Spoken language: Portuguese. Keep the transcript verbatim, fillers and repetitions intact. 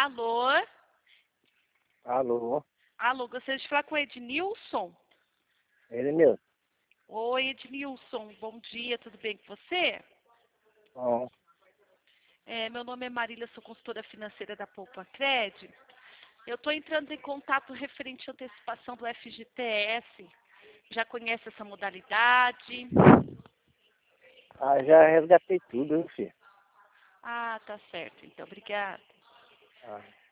Alô? Alô, Alô, gostaria de falar com o Ednilson? ele mesmo. Oi, Ednilson, bom dia, tudo bem com você? Bom, É, meu nome é Marília, sou consultora financeira da Poupa Cred. Eu estou entrando em contato referente à antecipação do F G T S. Já conhece essa modalidade? ah, já resgatei tudo, viu, filho? Ah, tá certo, então, obrigada. Ah.